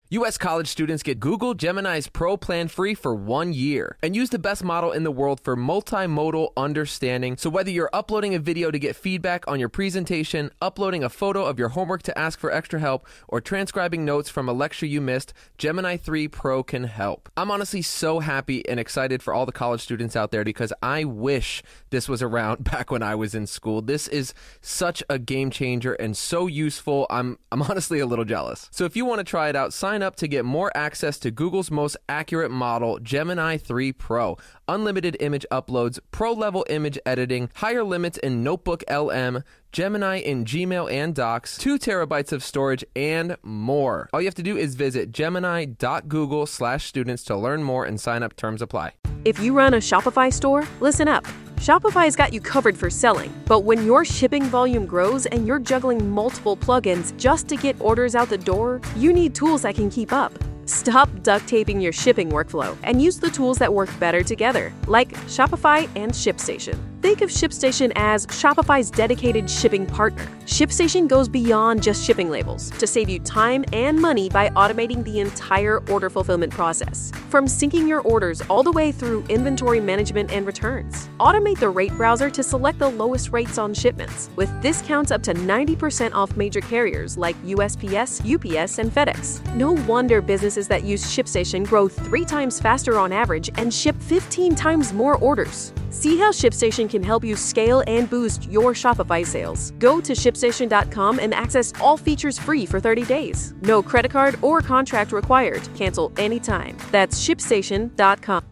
U.S. college students get Google Gemini's Pro plan free for 1 year and use the best model in the world for multimodal understanding. So whether you're uploading a video to get feedback on your presentation, uploading a photo of your homework to ask for extra help, or transcribing notes from a lecture you missed, Gemini 3 Pro can help. I'm honestly so happy and excited for all the college students out there because I wish this was around back when I was in school. This is such a game changer and so useful. I'm honestly a little jealous. So if you want to try it out, sign up to get more access to Google's most accurate model, Gemini 3 Pro. Unlimited image uploads, pro-level image editing, higher limits in Notebook LM, Gemini in Gmail and Docs, 2 terabytes of storage, and more. All you have to do is visit gemini.google/students to learn more and sign up. Terms apply. If you run a Shopify store, listen up. Shopify's got you covered for selling. But when your shipping volume grows and you're juggling multiple plugins just to get orders out the door, you need tools that can keep up. Stop duct taping your shipping workflow and use the tools that work better together, like Shopify and ShipStation. Think of ShipStation as Shopify's dedicated shipping partner. ShipStation goes beyond just shipping labels to save you time and money by automating the entire order fulfillment process. From syncing your orders all the way through inventory management and returns. Automate the rate browser to select the lowest rates on shipments, with discounts up to 90% off major carriers like USPS, UPS, and FedEx. No wonder businesses that use ShipStation grow 3 times faster on average and ship 15 times more orders. See how ShipStation can help you scale and boost your Shopify sales. Go to ShipStation.com and access all features free for 30 days. No credit card or contract required. Cancel anytime. That's ShipStation.com.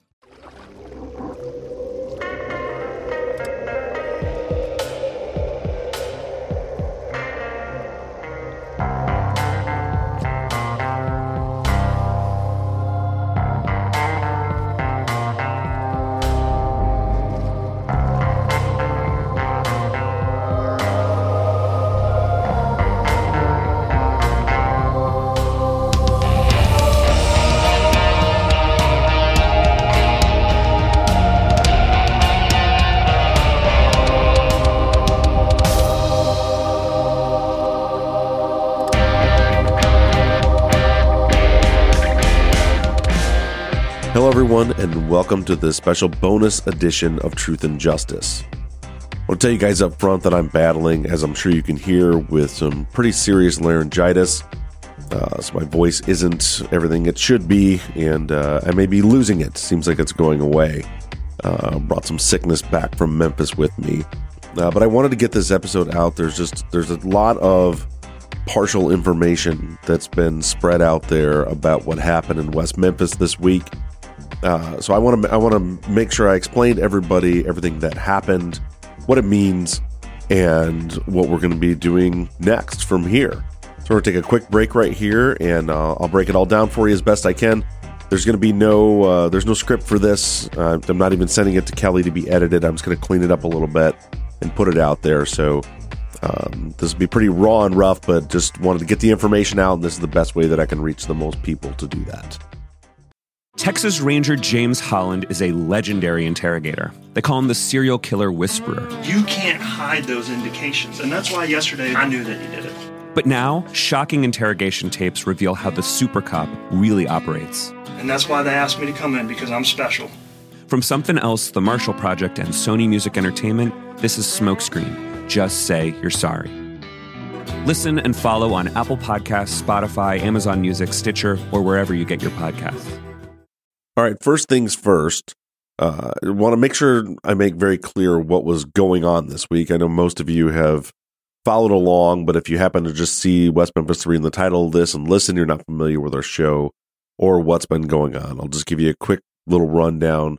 Hello, everyone, and welcome to this special bonus edition of Truth and Justice. I want to tell you guys up front that I'm battling, as I'm sure you can hear, with some pretty serious laryngitis. So my voice isn't everything it should be, and I may be losing it. Seems like it's going away. Brought some sickness back from Memphis with me. But I wanted to get this episode out. There's a lot of partial information that's been spread out there about what happened in West Memphis this week. So I want to make sure I explain to everybody everything that happened, what it means, and what we're going to be doing next from here. So we're going to take a quick break right here, and I'll break it all down for you as best I can. There's going to be there's no script for this. I'm not even sending it to Kelly to be edited. I'm just going to clean it up a little bit and put it out there. So this will be pretty raw and rough, but just wanted to get the information out, and this is the best way that I can reach the most people to do that. Texas Ranger James Holland is a legendary interrogator. They call him the serial killer whisperer. You can't hide those indications, and that's why yesterday I knew that he did it. But now, shocking interrogation tapes reveal how the super cop really operates. And that's why they asked me to come in, because I'm special. From Something Else, The Marshall Project, and Sony Music Entertainment, this is Smokescreen. Just say you're sorry. Listen and follow on Apple Podcasts, Spotify, Amazon Music, Stitcher, or wherever you get your podcasts. All right, first things first, I want to make sure I make very clear what was going on this week. I know most of you have followed along, but if you happen to just see West Memphis 3 in the title of this and listen, you're not familiar with our show or what's been going on. I'll just give you a quick little rundown.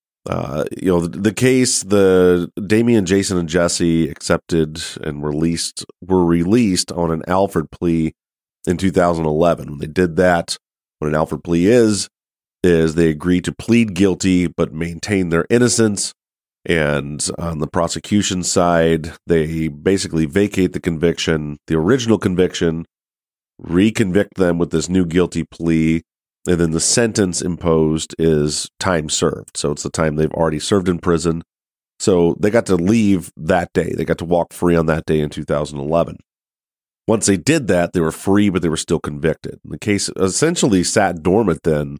The case, the Damian, Jason, and Jesse accepted and were released on an Alford plea in 2011. When they did that, what an Alford plea is they agree to plead guilty but maintain their innocence. And on the prosecution side, they basically vacate the conviction, the original conviction, reconvict them with this new guilty plea, and then the sentence imposed is time served. So it's the time they've already served in prison. So they got to leave that day. They got to walk free on that day in 2011. Once they did that, they were free, but they were still convicted. The case essentially sat dormant then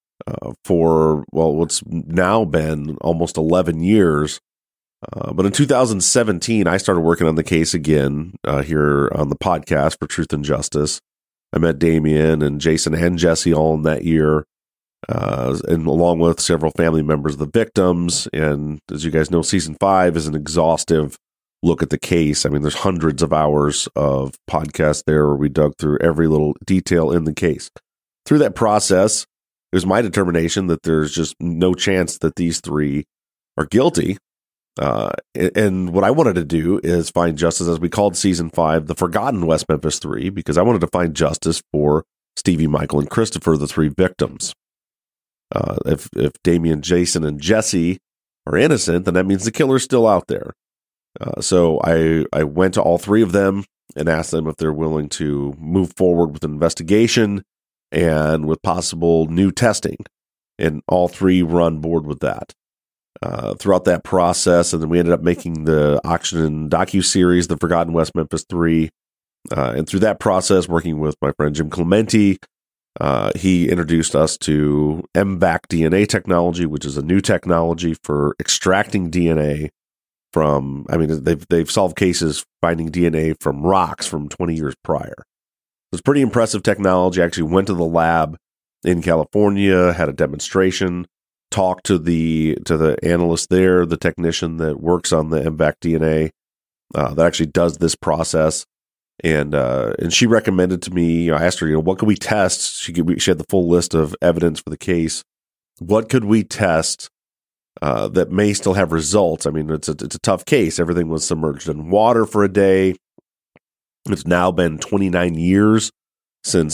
for, well, what's now been almost 11 years. But in 2017, I started working on the case again here on the podcast for Truth and Justice. I met Damien and Jason and Jesse all in that year, and along with several family members of the victims. And as you guys know, season 5 is an exhaustive look at the case. I mean, there's hundreds of hours of podcasts there where we dug through every little detail in the case. Through that process, it was my determination that there's just no chance that these three are guilty. And what I wanted to do is find justice, as we called season 5, the Forgotten West Memphis 3, because I wanted to find justice for Stevie, Michael, and Christopher, the 3 victims. If Damien, Jason, and Jesse are innocent, then that means the killer's still out there. So I went to all 3 of them and asked them if they're willing to move forward with an investigation and with possible new testing. And all 3 were on board with that. Throughout that process, and then we ended up making the Oxygen docuseries, The Forgotten West Memphis 3. And through that process, working with my friend Jim Clementi, he introduced us to MVAC DNA technology, which is a new technology for extracting DNA from, I mean, they've solved cases finding DNA from rocks from 20 years prior. It's pretty impressive technology. I actually went to the lab in California, had a demonstration, talked to the analyst there, the technician that works on the MVAC DNA that actually does this process, and she recommended to me. I asked her, what could we test? She had the full list of evidence for the case. What could we test that may still have results? I mean, it's a tough case. Everything was submerged in water for a day. It's now been 29 years since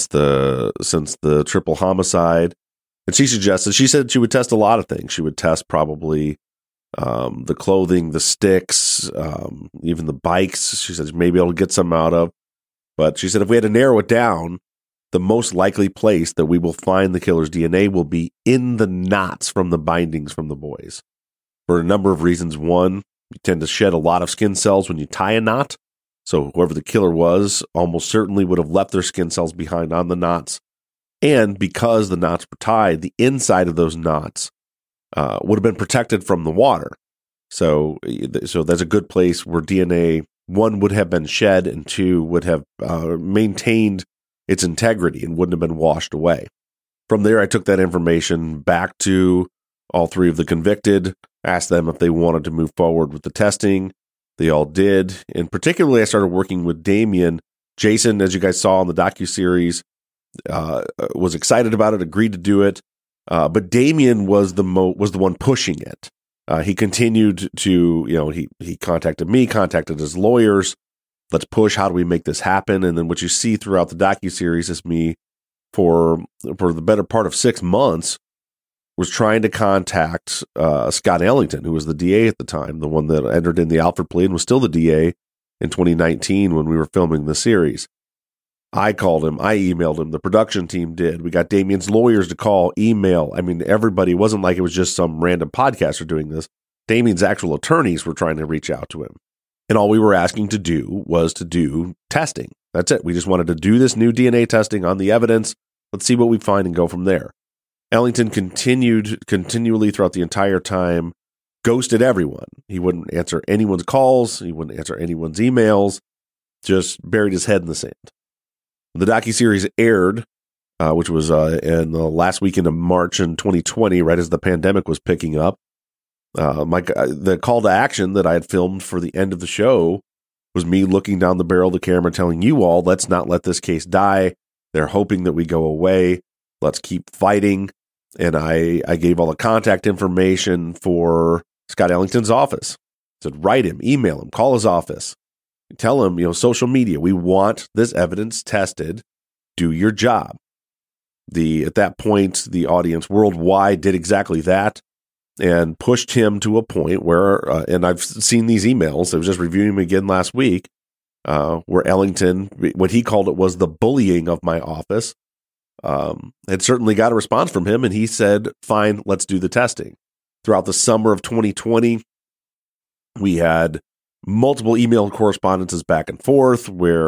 the triple homicide. And she said she would test a lot of things. She would test probably the clothing, the sticks, even the bikes. She said she may be able to get some out of. But she said if we had to narrow it down, the most likely place that we will find the killer's DNA will be in the knots from the bindings from the boys. For a number of reasons. One, you tend to shed a lot of skin cells when you tie a knot. So whoever the killer was almost certainly would have left their skin cells behind on the knots. And because the knots were tied, the inside of those knots would have been protected from the water. So that's a good place where DNA, 1, would have been shed, and 2, would have maintained its integrity and wouldn't have been washed away. From there, I took that information back to all 3 of the convicted, asked them if they wanted to move forward with the testing. They all did. And particularly, I started working with Damien. Jason, as you guys saw on the docuseries, was excited about it, agreed to do it, but Damien was the one pushing it. He continued to, he contacted me, contacted his lawyers. Let's push. How do we make this happen? And then what you see throughout the docuseries is me for the better part of 6 months was trying to contact Scott Ellington, who was the DA at the time, the one that entered in the Alford plea and was still the DA in 2019 when we were filming the series. I called him. I emailed him. The production team did. We got Damien's lawyers to call, email. I mean, everybody. It wasn't like it was just some random podcaster doing this. Damien's actual attorneys were trying to reach out to him. And all we were asking to do was to do testing. That's it. We just wanted to do this new DNA testing on the evidence. Let's see what we find and go from there. Ellington continually throughout the entire time, ghosted everyone. He wouldn't answer anyone's calls. He wouldn't answer anyone's emails. Just buried his head in the sand. The docuseries aired, which was in the last weekend of March in 2020, right as the pandemic was picking up. The call to action that I had filmed for the end of the show was me looking down the barrel of the camera telling you all, let's not let this case die. They're hoping that we go away. Let's keep fighting. And I gave all the contact information for Scott Ellington's office. I said, write him, email him, call his office. Tell him, social media, we want this evidence tested. Do your job. At that point, the audience worldwide did exactly that and pushed him to a point where, and I've seen these emails, I was just reviewing them again last week, where Ellington, what he called it was the bullying of my office, had certainly got a response from him, and he said, fine, let's do the testing. Throughout the summer of 2020, we had multiple email correspondences back and forth where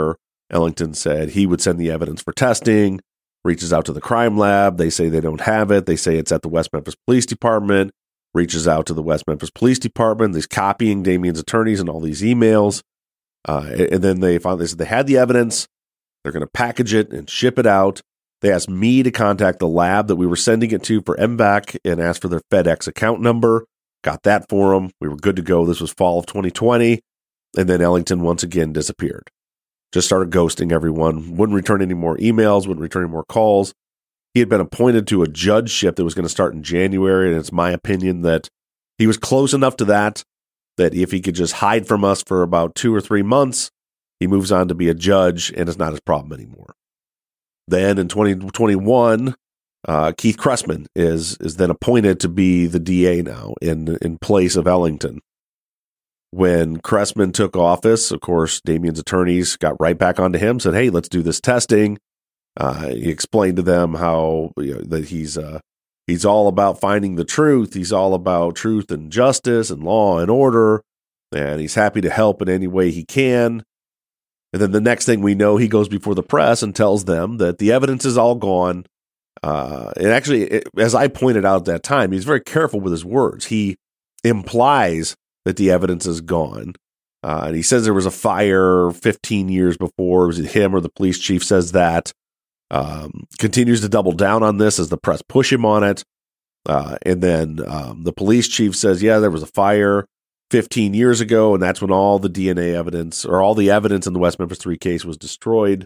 Ellington said he would send the evidence for testing, reaches out to the crime lab. They say they don't have it. They say it's at the West Memphis Police Department, reaches out to the West Memphis Police Department. They're copying Damien's attorneys and all these emails. And then they said they had the evidence. They're going to package it and ship it out. They asked me to contact the lab that we were sending it to for MVAC and asked for their FedEx account number. Got that for them. We were good to go. This was fall of 2020. And then Ellington once again disappeared. Just started ghosting everyone. Wouldn't return any more emails, wouldn't return any more calls. He had been appointed to a judgeship that was going to start in January. And it's my opinion that he was close enough to that if he could just hide from us for about 2 or 3 months, he moves on to be a judge and it's not his problem anymore. Then in 2021, Keith Cressman is then appointed to be the DA now in place of Ellington. When Cressman took office, of course, Damien's attorneys got right back onto him, said, hey, let's do this testing. He explained to them how that he's all about finding the truth. He's all about truth and justice and law and order, and he's happy to help in any way he can. And then the next thing we know, he goes before the press and tells them that the evidence is all gone. And actually, as I pointed out at that time, he's very careful with his words. He implies that the evidence is gone. And he says there was a fire 15 years before. Was it him or the police chief says that? Continues to double down on this as the press push him on it. And then the police chief says, yeah, there was a fire 15 years ago, and that's when all the DNA evidence or all the evidence in the West Memphis 3 case was destroyed.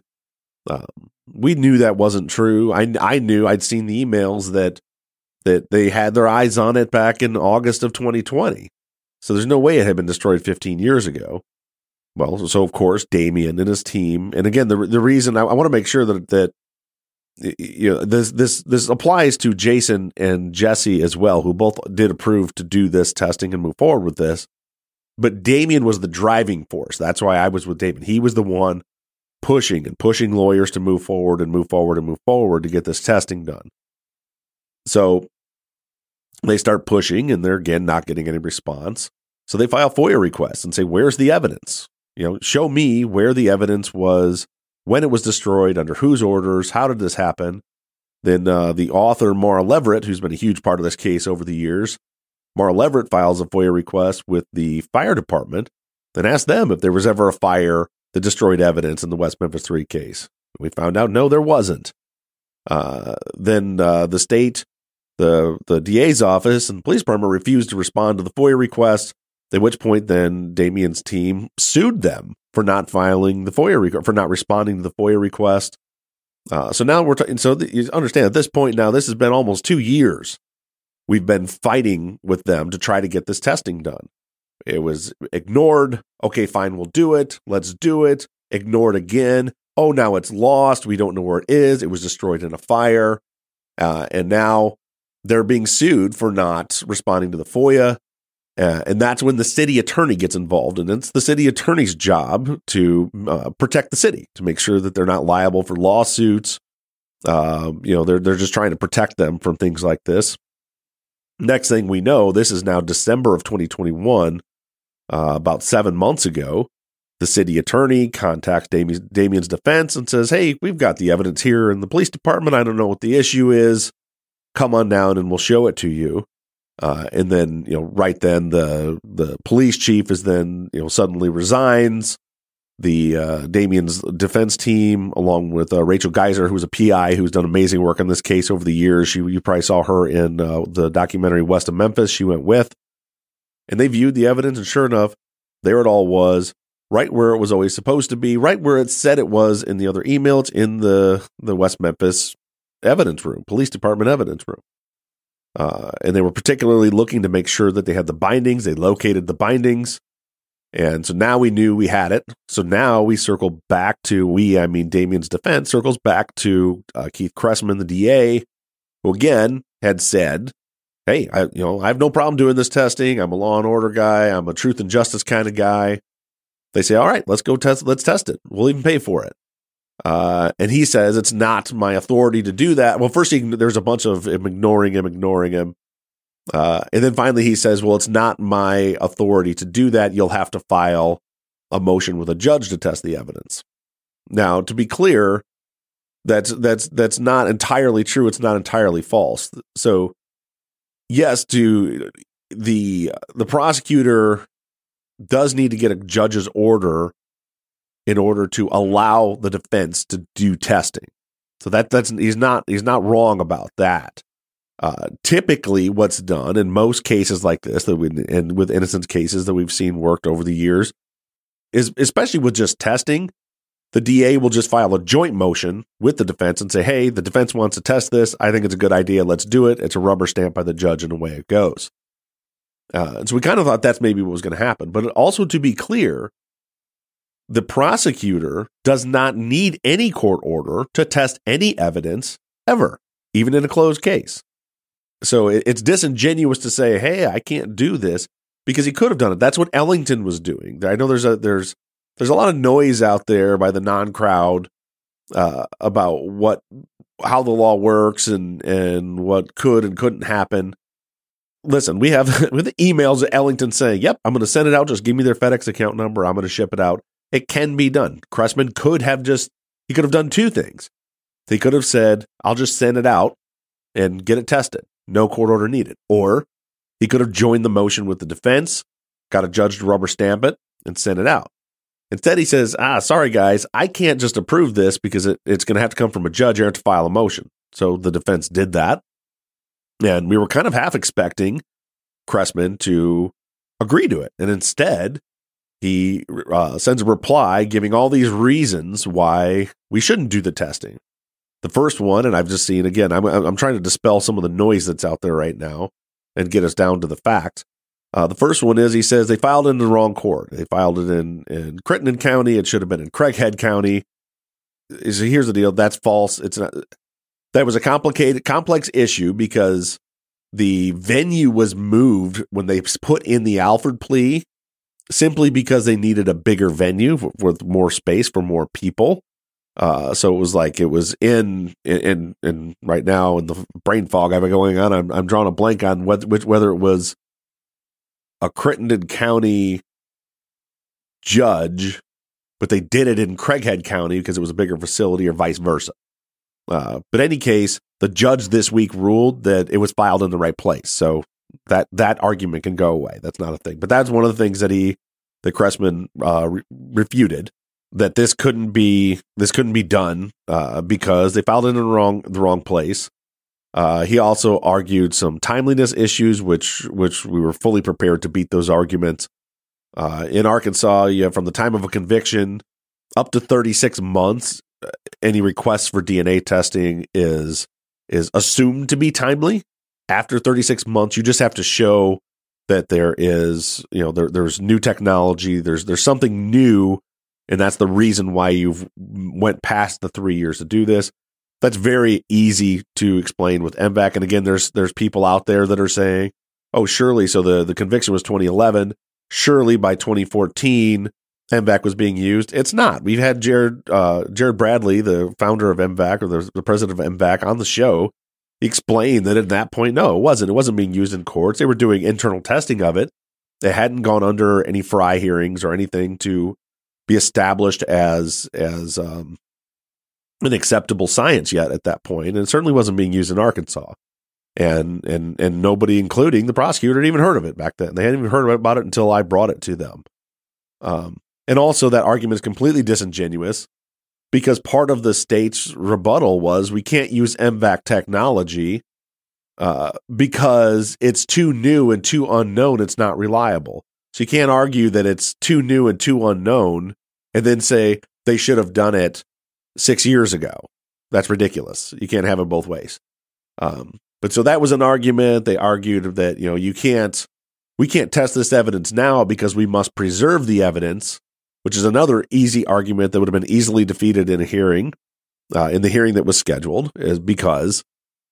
We knew that wasn't true. I knew I'd seen the emails that they had their eyes on it back in August of 2020. So there's no way it had been destroyed 15 years ago. Well, so of course, Damien and his team, and again, the reason I want to make sure that this applies to Jason and Jesse as well, who both did approve to do this testing and move forward with this. But Damien was the driving force. That's why I was with Damien. He was the one pushing lawyers to move forward to get this testing done. So they start pushing, and they're again not getting any response. So they file FOIA requests and say, "Where's the evidence? Show me where the evidence was, when it was destroyed, under whose orders, how did this happen?" Then the author, Maura Leverett, who's been a huge part of this case over the years, Maura Leverett files a FOIA request with the fire department and asks them if there was ever a fire that destroyed evidence in the West Memphis 3 case. We found out, no, there wasn't. Then the state, the DA's office and the police department refused to respond to the FOIA request, at which point then Damien's team sued them for not filing the FOIA request, for not responding to the FOIA request. So now you understand at this point now, this has been almost 2 years. We've been fighting with them to try to get this testing done. It was ignored. Okay, fine, we'll do it. Let's do it. Ignored again. Oh, now it's lost. We don't know where it is. It was destroyed in a fire. And now they're being sued for not responding to the FOIA. And that's when the city attorney gets involved. And it's the city attorney's job to protect the city, to make sure that they're not liable for lawsuits. They're just trying to protect them from things like this. Next thing we know, this is now December of 2021, about 7 months ago. The city attorney contacts Damien's defense and says, "Hey, we've got the evidence here in the police department. I don't know what the issue is. Come on down and we'll show it to you." And then, right then the police chief is then, suddenly resigns. The Damien's defense team, along with Rachel Geiser, who's a PI who's done amazing work on this case over the years. You probably saw her in the documentary West of Memphis. She went with, and they viewed the evidence, and sure enough, there it all was, right where it was always supposed to be, right where it said it was in the other email. It's in the West Memphis evidence room, police department evidence room. And they were particularly looking to make sure that they had the bindings. They located the bindings. And so now we knew we had it. So now we circle back to, Damien's defense circles back to Keith Cressman, the DA, who again had said, "Hey, I have no problem doing this testing. I'm a law and order guy. I'm a truth and justice kind of guy." They say, "All right, let's go test. Let's test it. We'll even pay for it." And he says, "It's not my authority to do that." Well, first there's a bunch of him ignoring him. And then finally he says, "Well, it's not my authority to do that. You'll have to file a motion with a judge to test the evidence." Now, to be clear, that's not entirely true. It's not entirely false. So, yes, the prosecutor does need to get a judge's order in order to allow the defense to do testing. So he's not wrong about that. Typically, what's done in most cases like this, and with innocence cases that we've seen worked over the years, is especially with just testing, the DA will just file a joint motion with the defense and say, "Hey, the defense wants to test this. I think it's a good idea. Let's do it." It's a rubber stamp by the judge, and away it goes. And so we kind of thought that's maybe what was going to happen. But also, to be clear, the prosecutor does not need any court order to test any evidence ever, even in a closed case. So it's disingenuous to say, "Hey, I can't do this," because he could have done it. That's what Ellington was doing. I know there's a lot of noise out there by the non-crowd about how the law works and what could and couldn't happen. Listen, we have the emails of Ellington saying, "Yep, I'm going to send it out. Just give me their FedEx account number. I'm going to ship it out." It can be done. Cressman could have done two things. He could have said, "I'll just send it out and get it tested. No court order needed." Or he could have joined the motion with the defense, got a judge to rubber stamp it, and sent it out. Instead, he says, "Sorry, guys, I can't just approve this because it's going to have to come from a judge. You have to file a motion." So the defense did that. And we were kind of half expecting Cressman to agree to it. And instead, he sends a reply giving all these reasons why we shouldn't do the testing. The first one, and I've just seen, again, I'm trying to dispel some of the noise that's out there right now and get us down to the facts. The first one is he says they filed it in the wrong court. They filed it in Crittenden County. It should have been in Craighead County. So here's the deal. That's false. It's not. That was a complex issue because the venue was moved when they put in the Alford plea simply because they needed a bigger venue with more space for more people. So it was like it was in right now in the brain fog I've been going on. I'm drawing a blank on whether it was a Crittenden County judge, but they did it in Craighead County because it was a bigger facility, or vice versa. But in any case, the judge this week ruled that it was filed in the right place. So that argument can go away. That's not a thing. But that's one of the things that Cressman refuted, that this couldn't be done because they filed it in the wrong place. He also argued some timeliness issues, which we were fully prepared to beat those arguments. In Arkansas, you have from the time of a conviction up to 36 months. Any requests for DNA testing is assumed to be timely. After 36 months, you just have to show that there is, there's new technology, there's something new, and that's the reason why you've went past the 3 years to do this. That's very easy to explain with MVAC. And again, there's people out there that are saying, "Oh, surely, so the conviction was 2011. Surely by 2014, MVAC was being used." It's not. We've had Jared Bradley, the founder of MVAC, or the president of MVAC, on the show. He explained that at that point, no, it wasn't. It wasn't being used in courts. They were doing internal testing of it. They hadn't gone under any Frye hearings or anything to be established as an acceptable science yet at that point, and it certainly wasn't being used in Arkansas. And nobody, including the prosecutor, had even heard of it back then. They hadn't even heard about it until I brought it to them. And also, that argument is completely disingenuous because part of the state's rebuttal was we can't use MVAC technology because it's too new and too unknown. It's not reliable. So you can't argue that it's too new and too unknown and then say they should have done it 6 years ago. That's ridiculous. You can't have it both ways. But so that was an argument. They argued that, we can't test this evidence now because we must preserve the evidence, which is another easy argument that would have been easily defeated in a hearing, in the hearing that was scheduled, is because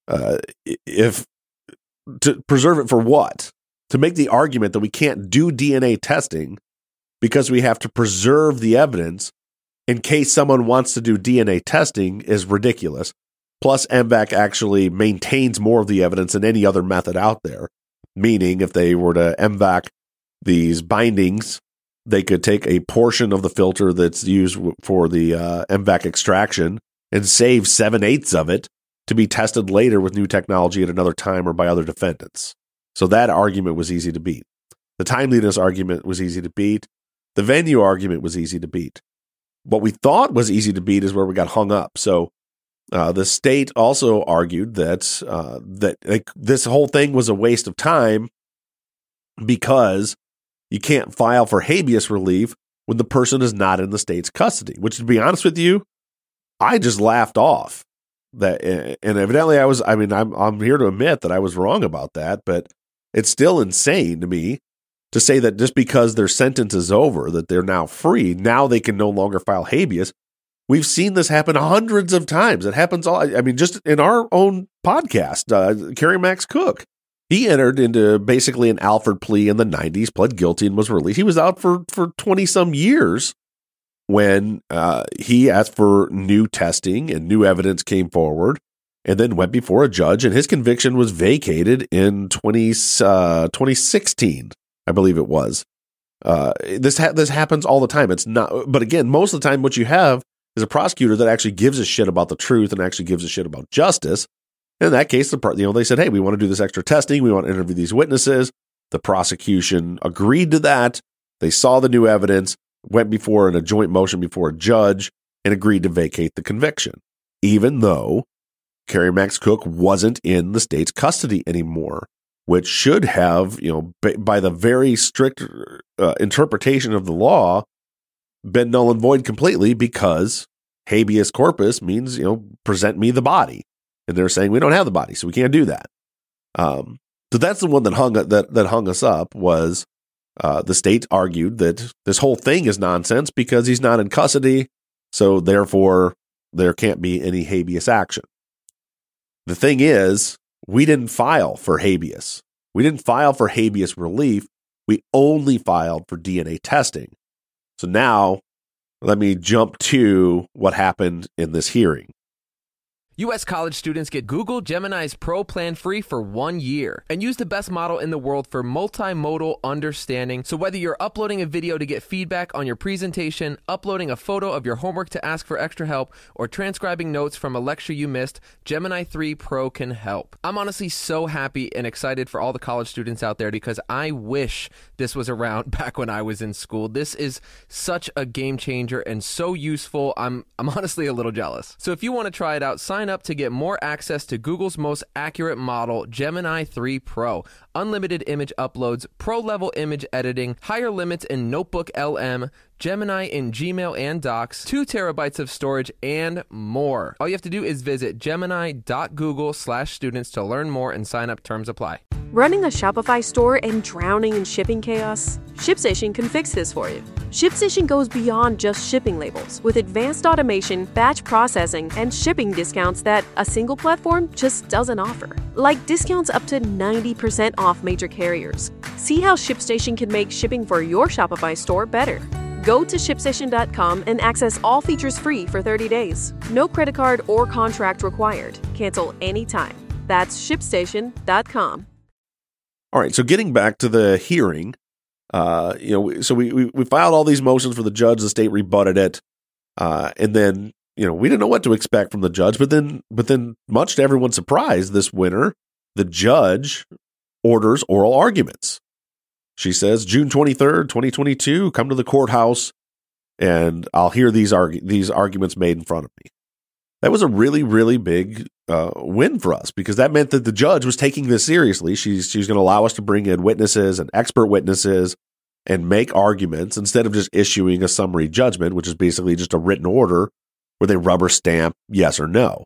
if to preserve it for what? To make the argument that we can't do DNA testing because we have to preserve the evidence in case someone wants to do DNA testing is ridiculous. Plus, MVAC actually maintains more of the evidence than any other method out there. Meaning, if they were to MVAC these bindings they could take a portion of the filter that's used for the MVAC extraction and save 7/8 of it to be tested later with new technology at another time or by other defendants. So that argument was easy to beat. The timeliness argument was easy to beat. The venue argument was easy to beat. What we thought was easy to beat is where we got hung up. So the state also argued that this whole thing was a waste of time because you can't file for habeas relief when the person is not in the state's custody, which, to be honest with you, I just laughed off that. And evidently I'm here to admit that I was wrong about that, but it's still insane to me to say that just because their sentence is over, that they're now free, now they can no longer file habeas. We've seen this happen hundreds of times. It happens just in our own podcast, Kerry Max Cook. He entered into basically an Alford plea in the 90s, pled guilty, and was released. He was out for 20-some years when he asked for new testing and new evidence came forward and then went before a judge, and his conviction was vacated in 2016, I believe it was. This happens all the time. It's not, but again, most of the time what you have is a prosecutor that actually gives a shit about the truth and actually gives a shit about justice. In that case, they said, hey, we want to do this extra testing. We want to interview these witnesses. The prosecution agreed to that. They saw the new evidence, went before in a joint motion before a judge, and agreed to vacate the conviction, even though Kerry Max Cook wasn't in the state's custody anymore, which should have, by the very strict interpretation of the law, been null and void completely, because habeas corpus means, present me the body. And they're saying we don't have the body, so we can't do that. So that's the one that hung us up. Was the state argued that this whole thing is nonsense because he's not in custody, so therefore there can't be any habeas action. The thing is, we didn't file for habeas. We didn't file for habeas relief. We only filed for DNA testing. So now let me jump to what happened in this hearing. U.S. college students get Google Gemini's Pro plan free for 1 year and use the best model in the world for multimodal understanding. So whether you're uploading a video to get feedback on your presentation, uploading a photo of your homework to ask for extra help, or transcribing notes from a lecture you missed, Gemini 3 Pro can help. I'm honestly so happy and excited for all the college students out there because I wish this was around back when I was in school. This is such a game changer and so useful. I'm honestly a little jealous. So if you want to try it out, sign up to get more access to Google's most accurate model, Gemini 3 Pro. Unlimited image uploads, pro-level image editing, higher limits in Notebook LM, Gemini in Gmail and Docs, 2 terabytes of storage, and more. All you have to do is visit gemini.google/students to learn more and sign up. Terms apply. Running a Shopify store and drowning in shipping chaos? ShipStation can fix this for you. ShipStation goes beyond just shipping labels with advanced automation, batch processing, and shipping discounts that a single platform just doesn't offer. Like discounts up to 90% off major carriers. See how ShipStation can make shipping for your Shopify store better. Go to ShipStation.com and access all features free for 30 days. No credit card or contract required. Cancel anytime. That's ShipStation.com. All right, so getting back to the hearing, so we filed all these motions for the judge. The state rebutted it, and then we didn't know what to expect from the judge. But then, much to everyone's surprise, this winter, the judge orders oral arguments. She says, June 23rd, 2022, come to the courthouse, and I'll hear these arguments made in front of me. That was a really, really big win for us, because that meant that the judge was taking this seriously. She's going to allow us to bring in witnesses and expert witnesses and make arguments instead of just issuing a summary judgment, which is basically just a written order where they rubber stamp yes or no.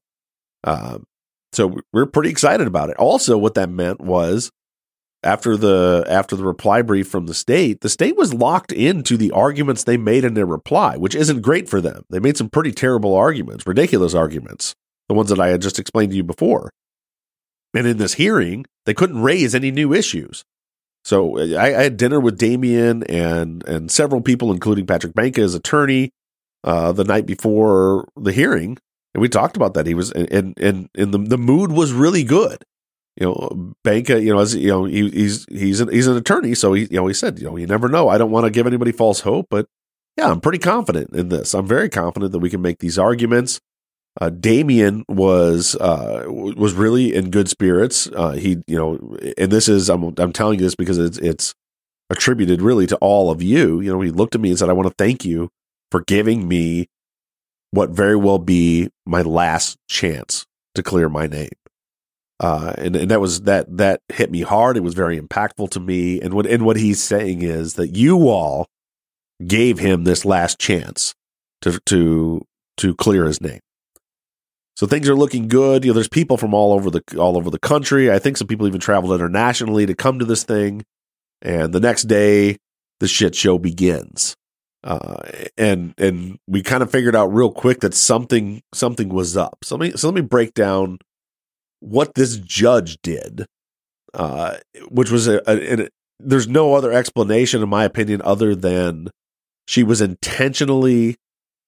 So we're pretty excited about it. Also, what that meant was after the reply brief from the state was locked into the arguments they made in their reply, which isn't great for them. They made some pretty terrible arguments, ridiculous arguments, the ones that I had just explained to you before. And in this hearing, they couldn't raise any new issues. So I had dinner with Damien and several people, including Patrick Banca's attorney, the night before the hearing, and we talked about that. He was and the mood was really good. Benka, as he's an attorney, so he said, you never know. I don't want to give anybody false hope, but yeah, I'm pretty confident in this. I'm very confident that we can make these arguments. Damien was really in good spirits. And this is I'm telling you this because it's attributed really to all of you. He looked at me and said, "I want to thank you for giving me what very well be my last chance to clear my name." And that hit me hard. It was very impactful to me. And what he's saying is that you all gave him this last chance to clear his name. So things are looking good. There's people from all over the country. I think some people even traveled internationally to come to this thing. And the next day, the shit show begins. And we kind of figured out real quick that something was up. So let me break down what this judge did, which was there's no other explanation, in my opinion, other than she was intentionally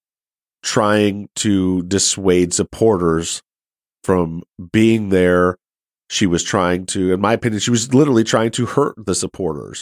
trying to dissuade supporters from being there. She was trying to, in my opinion, she was literally trying to hurt the supporters.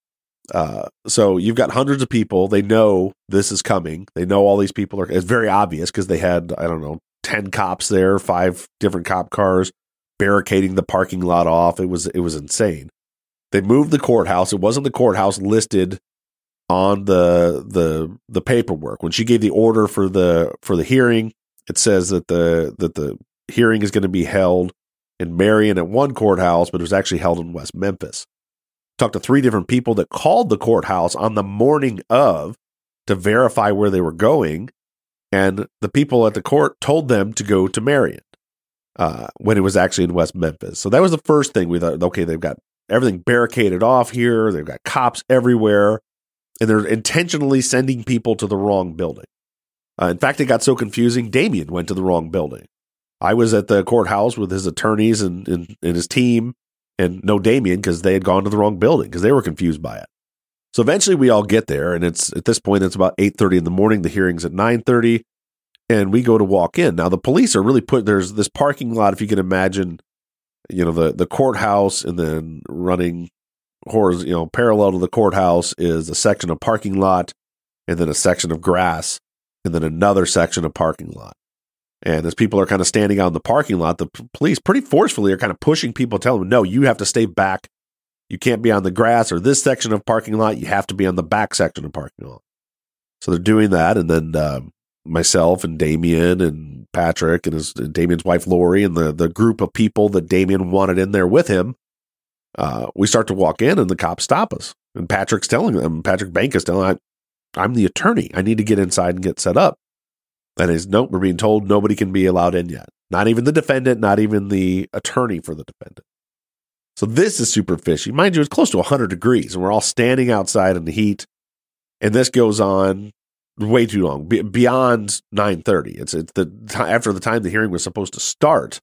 So you've got hundreds of people. They know this is coming. They know all these people it's very obvious because they had, 10 cops there, 5 different cop cars barricading the parking lot off. It was insane. They moved the courthouse. It wasn't the courthouse listed on the paperwork. When she gave the order for the hearing, it says that the hearing is going to be held in Marion at one courthouse, but it was actually held in West Memphis. Talked to 3 different people that called the courthouse on the morning of to verify where they were going, and the people at the court told them to go to Marion when it was actually in West Memphis. So that was the first thing we thought, okay, they've got everything barricaded off here. They've got cops everywhere, and they're intentionally sending people to the wrong building. In fact, it got so confusing, Damien went to the wrong building. I was at the courthouse with his attorneys and his team, and no Damien because they had gone to the wrong building because they were confused by it. So eventually we all get there, and at this point it's about 8:30 in the morning. The hearing's at 9:30, and we go to walk in. Now the police are really there's this parking lot, if you can imagine, the courthouse, and then running parallel to the courthouse is a section of parking lot, and then a section of grass, and then another section of parking lot. And as people are kind of standing out in the parking lot, the police pretty forcefully are kind of pushing people, telling them, no, you have to stay back. You can't be on the grass or this section of parking lot. You have to be on the back section of parking lot. So they're doing that. And then myself and Damien and Patrick and Damien's wife, Lori, and the group of people that Damien wanted in there with him, we start to walk in, and the cops stop us. And Patrick Benka's telling them, I'm the attorney. I need to get inside and get set up. And nope, we're being told nobody can be allowed in yet. Not even the defendant, not even the attorney for the defendant. So this is super fishy. Mind you, it's close to 100 degrees, and we're all standing outside in the heat. And this goes on way too long, beyond 9:30. It's after the time the hearing was supposed to start.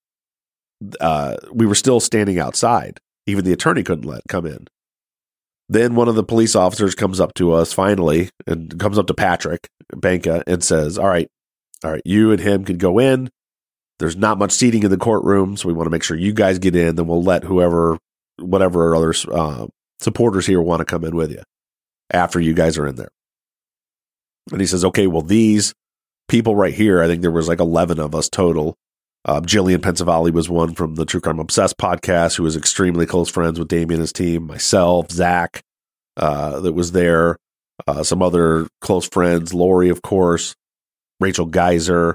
We were still standing outside. Even the attorney couldn't come in. Then one of the police officers comes up to us finally, and comes up to Patrick Benka and says, all right, you and him can go in. There's not much seating in the courtroom, so we want to make sure you guys get in. Then we'll let whatever other supporters here want to come in with you after you guys are in there. And he says, okay, well, these people right here, I think there was like 11 of us total. Jillian Pensavalli was one from the True Crime Obsessed podcast, who was extremely close friends with Damien and his team. Myself, Zach, that was there. Some other close friends, Lori, of course, Rachel Geiser.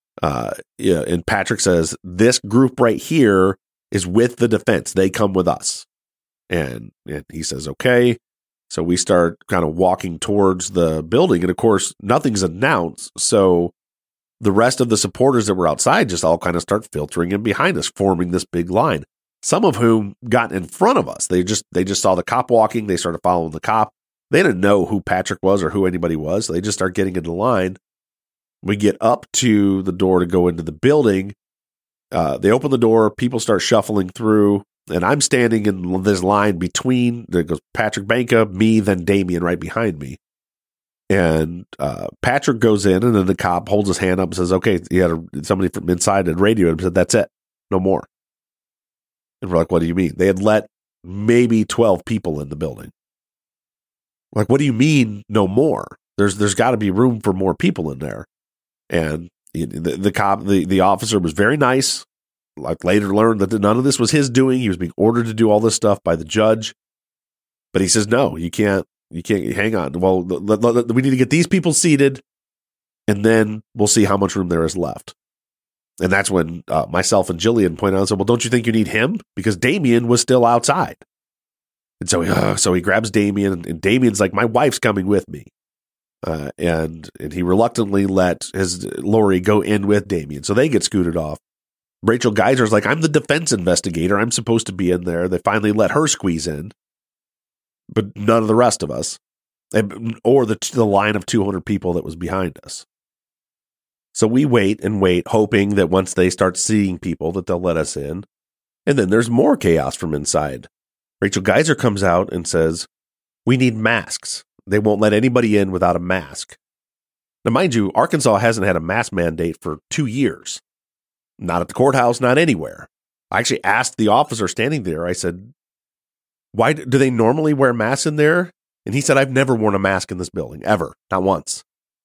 And Patrick says, this group right here is with the defense. They come with us. And he says, okay. So we start kind of walking towards the building. And of course, nothing's announced. So the rest of the supporters that were outside just all kind of start filtering in behind us, forming this big line. Some of whom got in front of us. They just saw the cop walking. They started following the cop. They didn't know who Patrick was or who anybody was. So they just start getting into line. We get up to the door to go into the building. They open the door. People start shuffling through. And I'm standing in this line between, there goes Patrick Benka, me, then Damien right behind me. And Patrick goes in, and then the cop holds his hand up and says, okay, somebody from inside had radioed him and said, that's it, no more. And we're like, what do you mean? They had let maybe 12 people in the building. Like, what do you mean no more? There's got to be room for more people in there. And the officer was very nice. Like, later learned that none of this was his doing. He was being ordered to do all this stuff by the judge. But he says, no, you can't hang on. Well, we need to get these people seated, and then we'll see how much room there is left. And that's when myself and Jillian point out and said, well, don't you think you need him? Because Damien was still outside. And so he grabs Damien, and Damien's like, my wife's coming with me. And he reluctantly let Lori go in with Damien. So they get scooted off. Rachel Geiser's like, I'm the defense investigator. I'm supposed to be in there. They finally let her squeeze in, but none of the rest of us, or the line of 200 people that was behind us. So we wait and wait, hoping that once they start seeing people that they'll let us in. And then there's more chaos from inside. Rachel Geiser comes out and says, we need masks. They won't let anybody in without a mask. Now, mind you, Arkansas hasn't had a mask mandate for 2 years. Not at the courthouse, not anywhere. I actually asked the officer standing there, I said, why do they normally wear masks in there? And he said, I've never worn a mask in this building, ever, not once.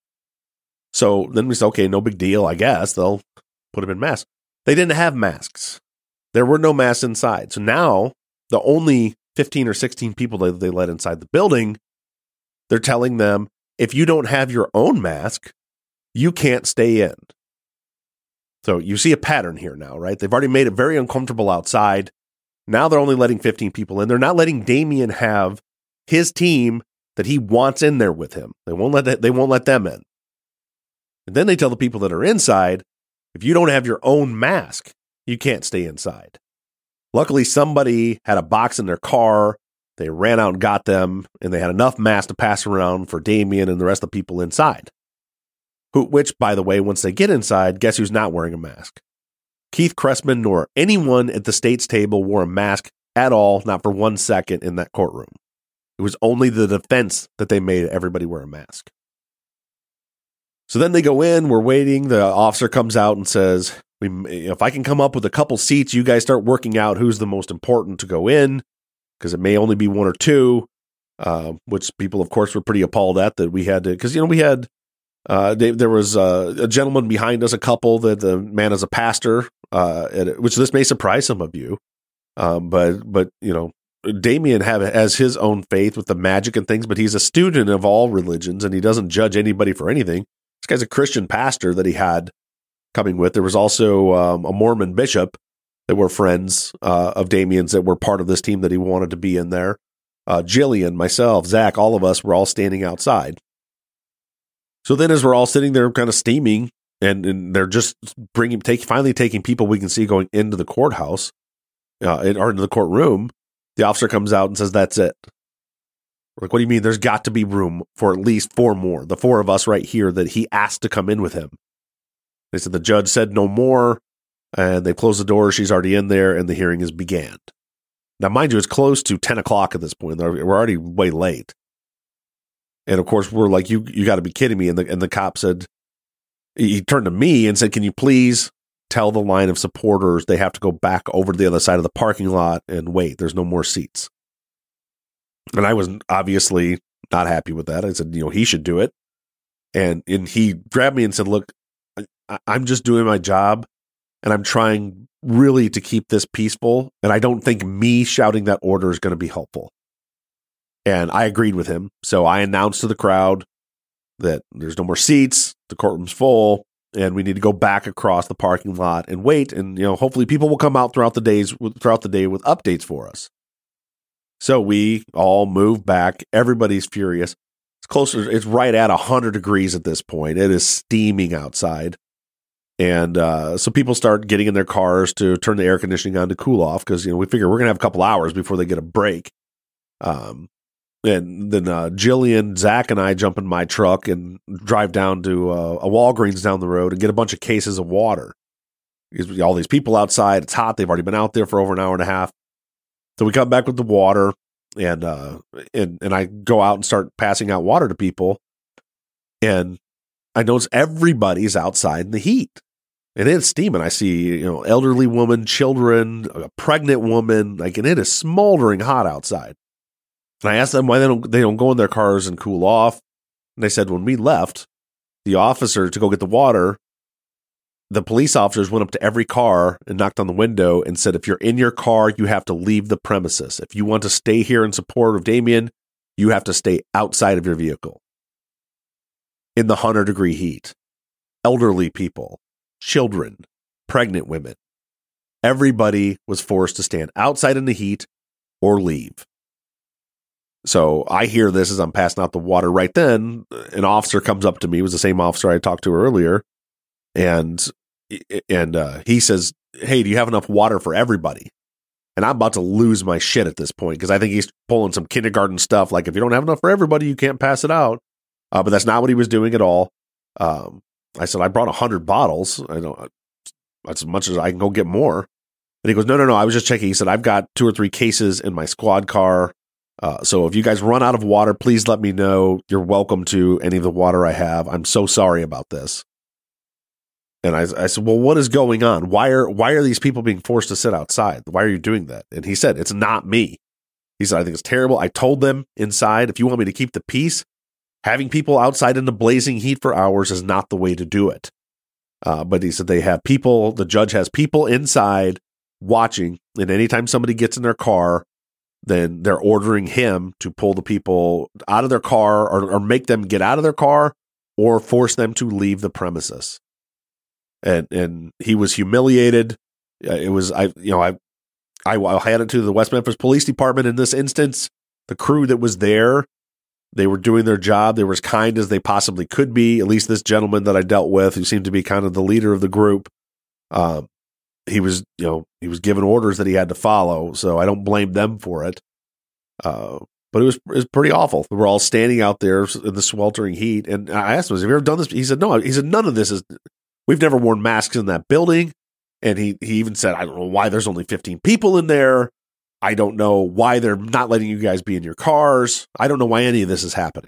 So then we said, okay, no big deal, I guess. They'll put them in masks. They didn't have masks. There were no masks inside. So now the only 15 or 16 people that they let inside the building, they're telling them, if you don't have your own mask, you can't stay in. So you see a pattern here now, right? They've already made it very uncomfortable outside. Now they're only letting 15 people in. They're not letting Damien have his team that he wants in there with him. They won't let them in. And then they tell the people that are inside, if you don't have your own mask, you can't stay inside. Luckily, somebody had a box in their car. They ran out and got them, and they had enough masks to pass around for Damien and the rest of the people inside. Which, by the way, once they get inside, guess who's not wearing a mask? Keith Cressman nor anyone at the state's table wore a mask at all, not for 1 second in that courtroom. It was only the defense that they made everybody wear a mask. So then they go in, we're waiting, the officer comes out and says, if I can come up with a couple seats, you guys start working out who's the most important to go in, because it may only be one or two, which people, of course, were pretty appalled at that we had to, because, we had, there was a gentleman behind us, a couple that the man is a pastor, which this may surprise some of you, but Damien has his own faith with the magic and things, but he's a student of all religions and he doesn't judge anybody for anything. This guy's a Christian pastor that he had coming with. There was also a Mormon bishop that were friends of Damien's that were part of this team that he wanted to be in there. Jillian, myself, Zach, all of us were all standing outside. So then as we're all sitting there kind of steaming and they're just finally taking people we can see going into the courthouse or into the courtroom, the officer comes out and says, that's it. We're like, what do you mean? There's got to be room for at least 4 more. The 4 of us right here that he asked to come in with him. They said the judge said no more, and they closed the door. She's already in there, and the hearing has began. Now, mind you, it's close to 10 o'clock at this point. We're already way late. And of course, we're like, you got to be kidding me. And the cop said, he turned to me and said, can you please tell the line of supporters they have to go back over to the other side of the parking lot and wait. There's no more seats. And I was obviously not happy with that. I said, he should do it. And he grabbed me and said, look, I'm just doing my job and I'm trying really to keep this peaceful. And I don't think me shouting that order is going to be helpful. And I agreed with him. So I announced to the crowd that there's no more seats. The courtroom's full and we need to go back across the parking lot and wait. And, hopefully people will come out throughout the day with updates for us. So we all move back. Everybody's furious. It's closer. It's right at 100 degrees at this point. It is steaming outside. And so people start getting in their cars to turn the air conditioning on to cool off because, we figure we're going to have a couple hours before they get a break. And then Jillian, Zach, and I jump in my truck and drive down to a Walgreens down the road and get a bunch of cases of water. Because all these people outside, it's hot. They've already been out there for over an hour and a half. So we come back with the water, and I go out and start passing out water to people, and I notice everybody's outside in the heat. And it's steaming. I see, elderly woman, children, a pregnant woman, and it is smoldering hot outside. And I asked them why they don't go in their cars and cool off. And they said when we left, the officer to go get the water, the police officers went up to every car and knocked on the window and said, if you're in your car, you have to leave the premises. If you want to stay here in support of Damien, you have to stay outside of your vehicle. In the 100-degree heat. Elderly people, children, pregnant women. Everybody was forced to stand outside in the heat or leave. So I hear this as I'm passing out the water. Right then, an officer comes up to me. It was the same officer I talked to earlier. And he says, hey, do you have enough water for everybody? And I'm about to lose my shit at this point because I think he's pulling some kindergarten stuff. Like, if you don't have enough for everybody, you can't pass it out. But that's not what he was doing at all. I said, I brought 100 bottles. I know that's as much as I can go get more. And he goes, no. I was just checking. He said, I've got 2 or 3 cases in my squad car. So if you guys run out of water, please let me know. You're welcome to any of the water I have. I'm so sorry about this. And I said, well, what is going on? Why are these people being forced to sit outside? Why are you doing that? And he said, it's not me. He said, I think it's terrible. I told them inside, if you want me to keep the peace, having people outside in the blazing heat for hours is not the way to do it. But he said the judge has people inside watching, and anytime somebody gets in their car, then they're ordering him to pull the people out of their car or make them get out of their car or force them to leave the premises. And he was humiliated. I had it to the West Memphis Police Department in this instance. The crew that was there, they were doing their job. They were as kind as they possibly could be. At least this gentleman that I dealt with, who seemed to be kind of the leader of the group, he was given orders that he had to follow. So I don't blame them for it. But it was pretty awful. We were all standing out there in the sweltering heat. And I asked him, have you ever done this? He said, no. He said, none of this is, we've never worn masks in that building. And he even said, I don't know why there's only 15 people in there. I don't know why they're not letting you guys be in your cars. I don't know why any of this is happening.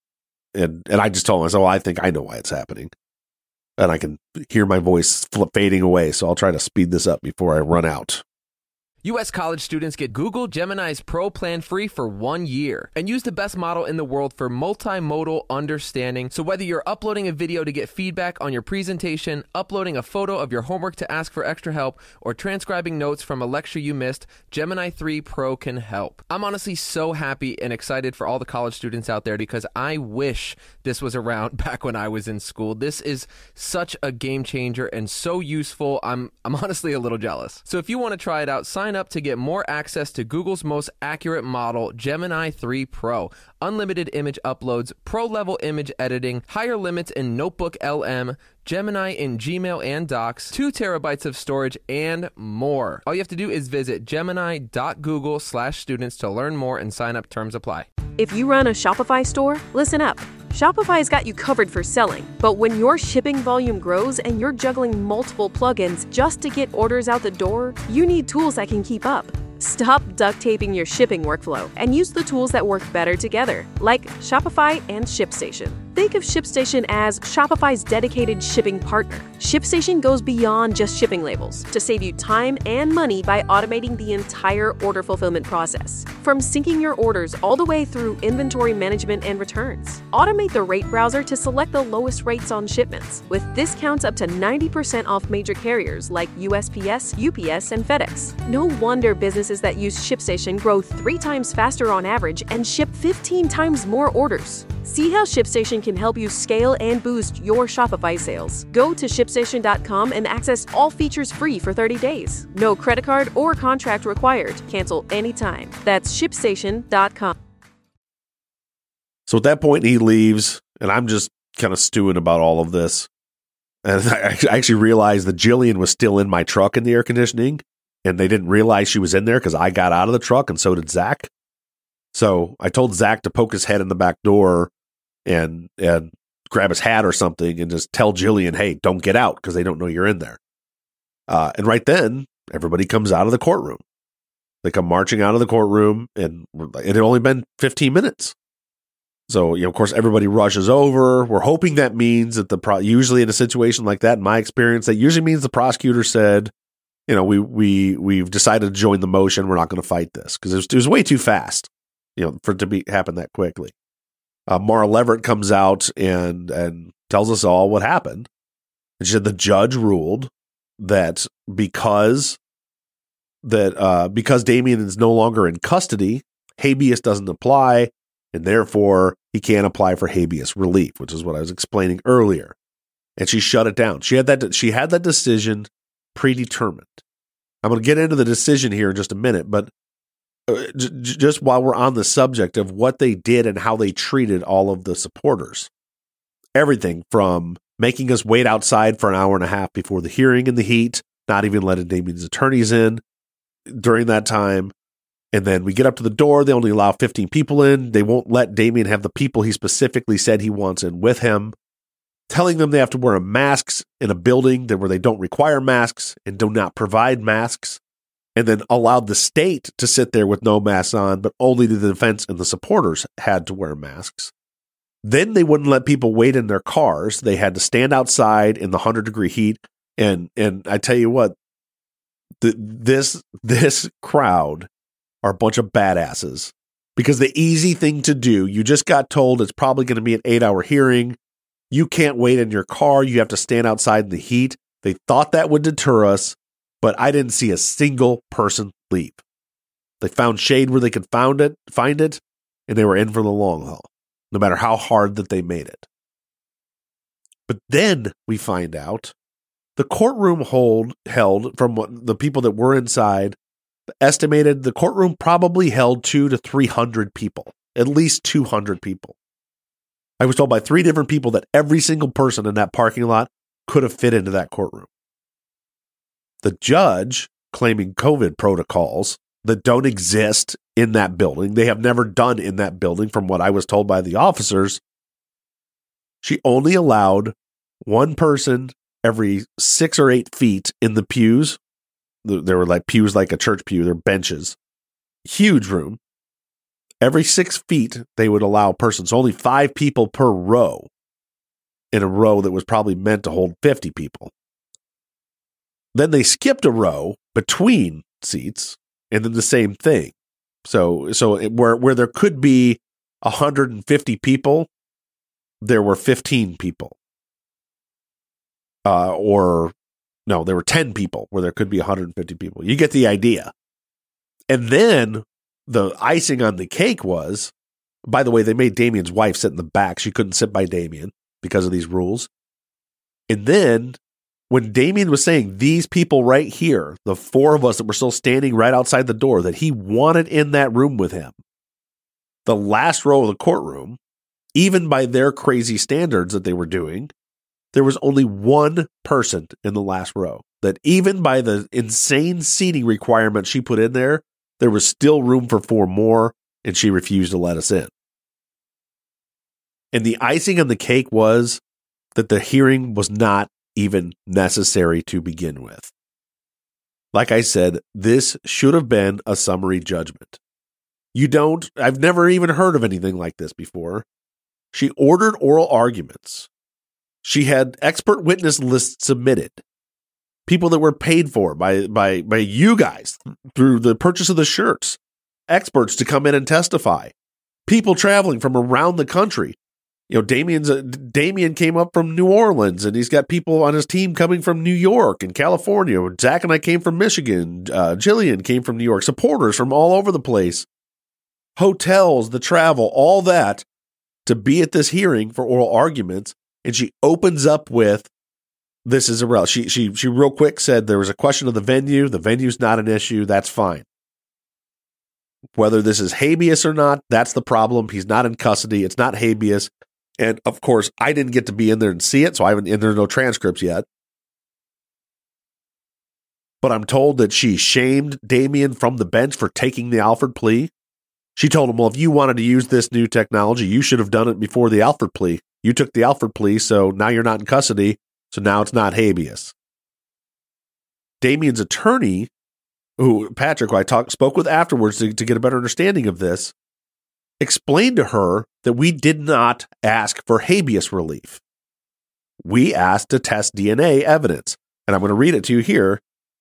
And I just told him, I said, well, I think I know why it's happening. And I can hear my voice fading away, so I'll try to speed this up before I run out. U.S. college students get Google Gemini's Pro plan free for 1 year and use the best model in the world for multimodal understanding. So whether you're uploading a video to get feedback on your presentation, uploading a photo of your homework to ask for extra help, or transcribing notes from a lecture you missed, Gemini 3 Pro can help. I'm honestly so happy and excited for all the college students out there because I wish this was around back when I was in school. This is such a game changer and so useful. I'm honestly a little jealous. So if you want to try it out, sign up to get more access to Google's most accurate model, Gemini 3 Pro. Unlimited image uploads, pro-level image editing, higher limits in Notebook LM, Gemini in Gmail and Docs, 2 terabytes of storage, and more. All you have to do is visit gemini.google/students to learn more and sign up. Terms apply. If you run a Shopify store, listen up. Shopify's got you covered for selling, but when your shipping volume grows and you're juggling multiple plugins just to get orders out the door, you need tools that can keep up. Stop duct taping your shipping workflow and use the tools that work better together, like Shopify and ShipStation. Think of ShipStation as Shopify's dedicated shipping partner. ShipStation goes beyond just shipping labels to save you time and money by automating the entire order fulfillment process. From syncing your orders all the way through inventory management and returns. Automate the rate browser to select the lowest rates on shipments, with discounts up to 90% off major carriers like USPS, UPS, and FedEx. No wonder businesses that use ShipStation grow 3 times faster on average and ship 15 times more orders. See how ShipStation can help you scale and boost your Shopify sales. Go to ShipStation.com and access all features free for 30 days. No credit card or contract required. Cancel anytime. That's ShipStation.com. So at that point, he leaves, and I'm just kind of stewing about all of this. And I actually realized that Jillian was still in my truck in the air conditioning, and they didn't realize she was in there because I got out of the truck, and so did Zach. So I told Zach to poke his head in the back door and grab his hat or something and just tell Jillian, hey, don't get out because they don't know you're in there. And right then, everybody comes out of the courtroom. They come marching out of the courtroom, and it had only been 15 minutes. So, of course, everybody rushes over. We're hoping that means that usually in a situation like that, in my experience, that usually means the prosecutor said, we've decided to join the motion. We're not going to fight this because it was way too fast, for it to happen that quickly. Mara Leverett comes out and tells us all what happened. And she said the judge ruled that because Damien is no longer in custody, habeas doesn't apply, and therefore he can't apply for habeas relief, which is what I was explaining earlier. And she shut it down. She had that decision predetermined. I'm going to get into the decision here in just a minute, but just while we're on the subject of what they did and how they treated all of the supporters, everything from making us wait outside for an hour and a half before the hearing in the heat, not even letting Damien's attorneys in during that time. And then we get up to the door. They only allow 15 people in. They won't let Damien have the people he specifically said he wants in with him, telling them they have to wear masks in a building where they don't require masks and do not provide masks, and then allowed the state to sit there with no masks on, but only the defense and the supporters had to wear masks. Then they wouldn't let people wait in their cars. They had to stand outside in the 100-degree heat. And I tell you what, this crowd are a bunch of badasses, because the easy thing to do, you just got told it's probably going to be an 8-hour hearing. You can't wait in your car. You have to stand outside in the heat. They thought that would deter us, but I didn't see a single person leave. They found shade where they could find it, and they were in for the long haul, no matter how hard that they made it. But then we find out the courtroom held from what the people that were inside estimated the courtroom probably held 200 to 300 people, at least 200 people. I was told by 3 different people that every single person in that parking lot could have fit into that courtroom. The judge claiming COVID protocols that don't exist in that building, they have never done in that building from what I was told by the officers. She only allowed one person every 6 or 8 feet in the pews. There were like pews like a church pew. They're benches. Huge room. Every 6 feet, they would allow persons. Only 5 people per row in a row that was probably meant to hold 50 people. Then they skipped a row between seats and then the same thing. So where there could be 150 people, there were 15 people. No, there were 10 people where there could be 150 people. You get the idea. And then the icing on the cake was, by the way, they made Damien's wife sit in the back. She couldn't sit by Damien because of these rules. And then when Damien was saying these people right here, the 4 of us that were still standing right outside the door, that he wanted in that room with him, the last row of the courtroom, even by their crazy standards that they were doing, there was only one person in the last row. That even by the insane seating requirement she put in there was still room for 4 more, and she refused to let us in. And the icing on the cake was that the hearing was not even necessary to begin with. Like I said, this should have been a summary judgment. I've never even heard of anything like this before. She ordered oral arguments. She had expert witness lists submitted. People that were paid for by you guys through the purchase of the shirts. Experts to come in and testify. People traveling from around the country. Damien came up from New Orleans, and he's got people on his team coming from New York and California. Zach and I came from Michigan. Jillian came from New York. Supporters from all over the place. Hotels, the travel, all that to be at this hearing for oral arguments. And she opens up with, this is irrelevant. She real quick said there was a question of the venue. The venue's not an issue. That's fine. Whether this is habeas or not, that's the problem. He's not in custody. It's not habeas. And of course, I didn't get to be in there and see it, so there's no transcripts yet. But I'm told that she shamed Damien from the bench for taking the Alford plea. She told him, well, if you wanted to use this new technology, you should have done it before the Alford plea. You took the Alford plea, so now you're not in custody, so now it's not habeas. Damien's attorney, who I spoke with afterwards to get a better understanding of this, explained to her that we did not ask for habeas relief. We asked to test DNA evidence. And I'm going to read it to you here.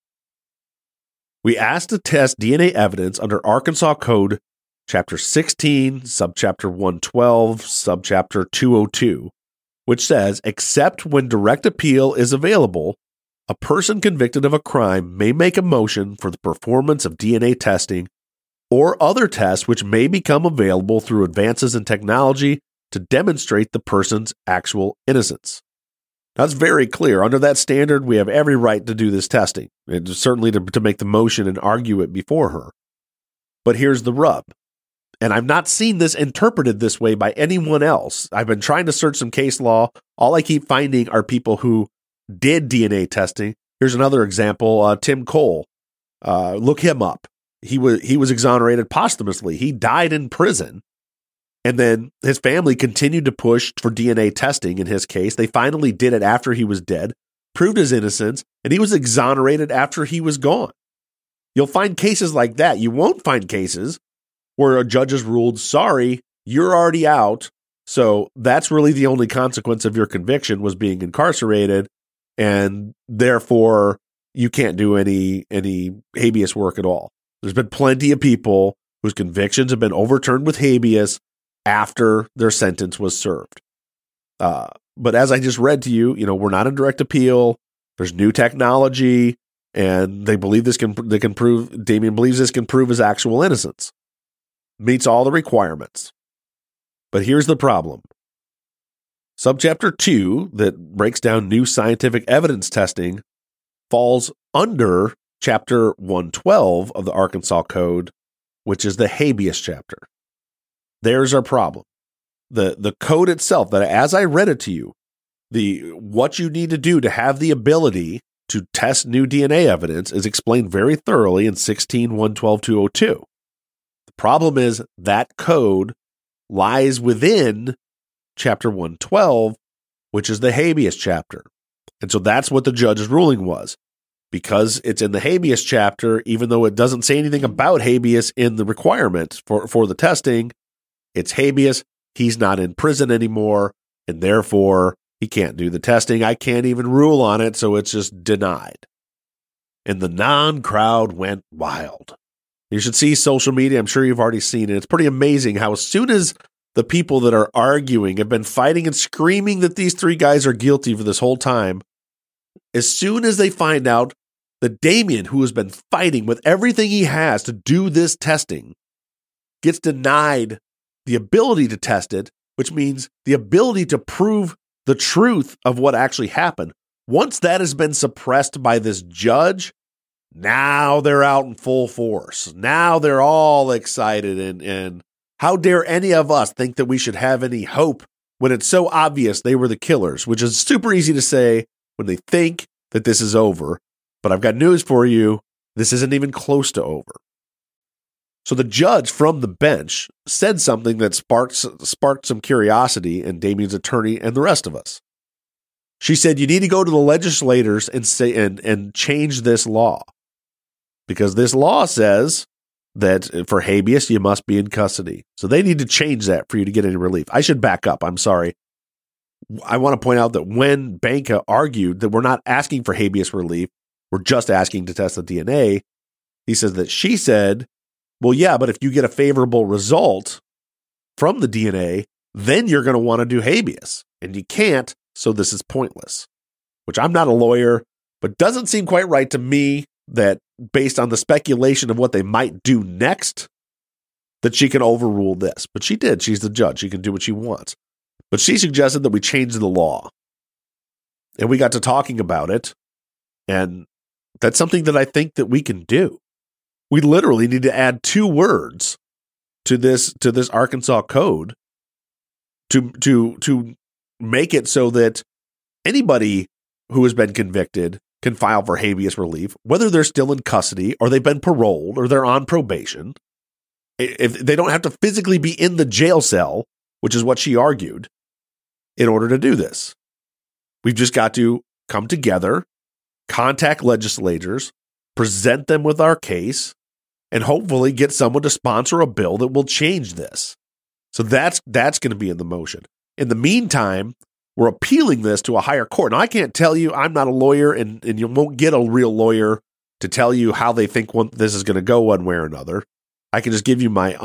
We asked to test DNA evidence under Arkansas Code Chapter 16, Subchapter 112, Subchapter 202, which says, except when direct appeal is available, a person convicted of a crime may make a motion for the performance of DNA testing or other tests which may become available through advances in technology to demonstrate the person's actual innocence. That's very clear. Under that standard, we have every right to do this testing, and certainly to make the motion and argue it before her. But here's the rub. And I've not seen this interpreted this way by anyone else. I've been trying to search some case law. All I keep finding are people who did DNA testing. Here's another example, Tim Cole. Look him up. He was exonerated posthumously. He died in prison. And then his family continued to push for DNA testing in his case. They finally did it after he was dead, proved his innocence, and he was exonerated after he was gone. You'll find cases like that. You won't find cases where a judge has ruled, sorry, you're already out. So that's really the only consequence of your conviction was being incarcerated. And therefore you can't do any habeas work at all. There's been plenty of people whose convictions have been overturned with habeas after their sentence was served. But as I just read to you, we're not in direct appeal. There's new technology, and they believe Damien believes this can prove his actual innocence. Meets all the requirements. But here's the problem. Subchapter 2, that breaks down new scientific evidence testing, falls under Chapter 112 of the Arkansas Code, which is the habeas chapter. There's our problem. The code itself, that as I read it to you, what you need to do to have the ability to test new DNA evidence is explained very thoroughly in 16.112.202. The problem is that code lies within Chapter 112, which is the habeas chapter. And so that's what the judge's ruling was. Because it's in the habeas chapter, even though it doesn't say anything about habeas in the requirement for the testing, it's habeas. He's not in prison anymore, and therefore he can't do the testing. I can't even rule on it, so it's just denied. And the non-crowd went wild. You should see social media. I'm sure you've already seen it. It's pretty amazing how as soon as the people that are arguing have been fighting and screaming that these three guys are guilty for this whole time, as soon as they find out that Damien, who has been fighting with everything he has to do this testing, gets denied the ability to test it, which means the ability to prove the truth of what actually happened. Once that has been suppressed by this judge, now they're out in full force. Now they're all excited. And how dare any of us think that we should have any hope when it's so obvious they were the killers, which is super easy to say when they think that this is over. But I've got news for you. This isn't even close to over. So the judge from the bench said something that sparked some curiosity in Damien's attorney and the rest of us. She said, you need to go to the legislators and say and change this law. Because this law says that for habeas, you must be in custody. So they need to change that for you to get any relief. I should back up. I'm sorry. I want to point out that when Banca argued that we're not asking for habeas relief, we're just asking to test the DNA, he says that she said, well, yeah, but if you get a favorable result from the DNA, then you're going to want to do habeas. And you can't, so this is pointless. Which I'm not a lawyer, but doesn't seem quite right to me that based on the speculation of what they might do next, that she can overrule this. But she did. She's the judge. She can do what she wants. But she suggested that we change the law. And we got to talking about it. And that's something that I think that we can do. We literally need to add 2 words to this Arkansas code to make it so that anybody who has been convicted can file for habeas relief, whether they're still in custody or they've been paroled or they're on probation. If they don't have to physically be in the jail cell, which is what she argued, in order to do this. We've just got to come together, contact legislators, present them with our case, and hopefully get someone to sponsor a bill that will change this. So that's going to be in the motion. In the meantime, we're appealing this to a higher court. Now, I can't tell you, I'm not a lawyer, and you won't get a real lawyer to tell you how they think this is going to go one way or another. I can just give you my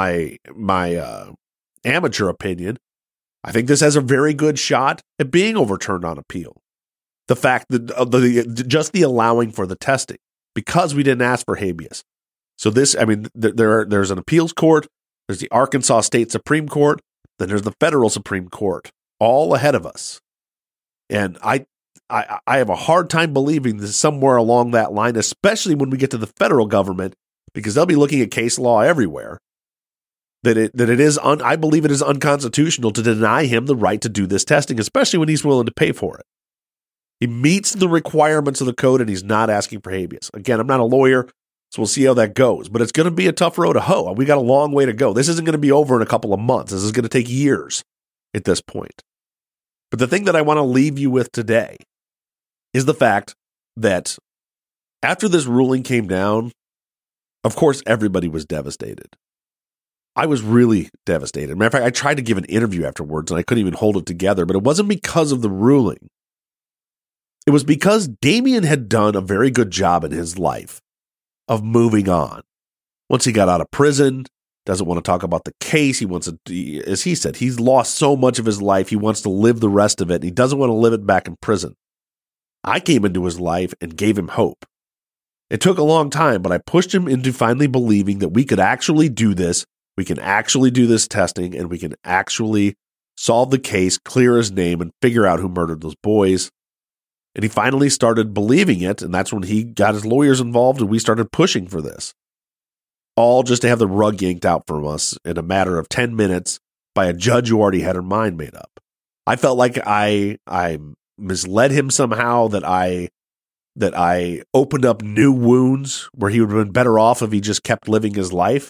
amateur opinion. I think this has a very good shot at being overturned on appeal. The fact that just the allowing for the testing, because we didn't ask for habeas. So this, I mean, there's an appeals court, there's the Arkansas State Supreme Court, then there's the federal Supreme Court, all ahead of us. And I have a hard time believing this somewhere along that line, especially when we get to the federal government, because they'll be looking at case law everywhere. I believe it is unconstitutional to deny him the right to do this testing, especially when he's willing to pay for it. He meets the requirements of the code and he's not asking for habeas. Again, I'm not a lawyer, so we'll see how that goes. But it's going to be a tough road to hoe. We got a long way to go. This isn't going to be over in a couple of months. This is going to take years at this point. But the thing that I want to leave you with today is the fact that after this ruling came down, of course, everybody was devastated. I was really devastated. Matter of fact, I tried to give an interview afterwards and I couldn't even hold it together, but it wasn't because of the ruling. It was because Damien had done a very good job in his life of moving on. Once he got out of prison, doesn't want to talk about the case. He wants to, as he said, he's lost so much of his life. He wants to live the rest of it. And he doesn't want to live it back in prison. I came into his life and gave him hope. It took a long time, but I pushed him into finally believing that we could actually do this. We can actually do this testing and we can actually solve the case, clear his name, and figure out who murdered those boys. And he finally started believing it, and that's when he got his lawyers involved, and we started pushing for this. All just to have the rug yanked out from us in a matter of 10 minutes by a judge who already had her mind made up. I felt like I misled him somehow, that I opened up new wounds where he would have been better off if he just kept living his life.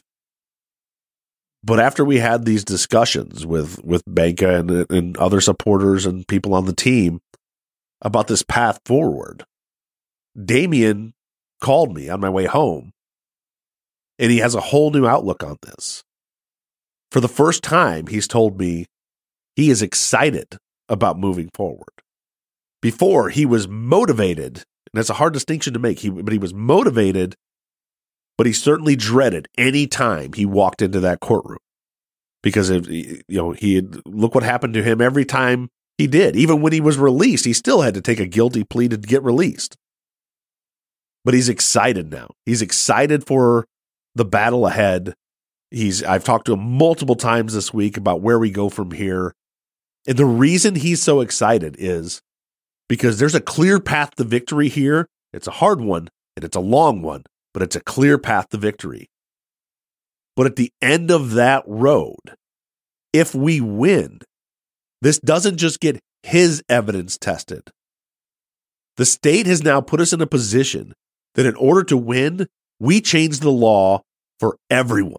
But after we had these discussions with Banka and other supporters and people on the team about this path forward, Damien called me on my way home, and he has a whole new outlook on this. For the first time, he's told me he is excited about moving forward. Before, he was motivated, and that's a hard distinction to make, but he was motivated, but he certainly dreaded any time he walked into that courtroom. Because look what happened to him every time he did. Even when he was released, he still had to take a guilty plea to get released. But he's excited now. He's excited for the battle ahead. I've talked to him multiple times this week about where we go from here. And the reason he's so excited is because there's a clear path to victory here. It's a hard one and it's a long one, but it's a clear path to victory. But at the end of that road, if we win, this doesn't just get his evidence tested. The state has now put us in a position that in order to win, we change the law for everyone.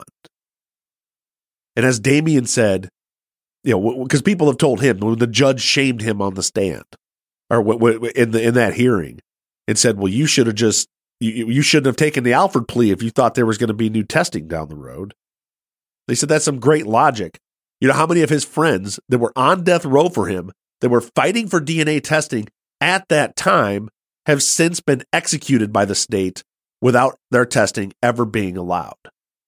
And as Damien said, because people have told him, when the judge shamed him on the stand, or in that hearing, and said, well, you should have just, you shouldn't have taken the Alford plea if you thought there was going to be new testing down the road. They said that's some great logic. You know how many of his friends that were on death row for him, that were fighting for DNA testing at that time, have since been executed by the state without their testing ever being allowed.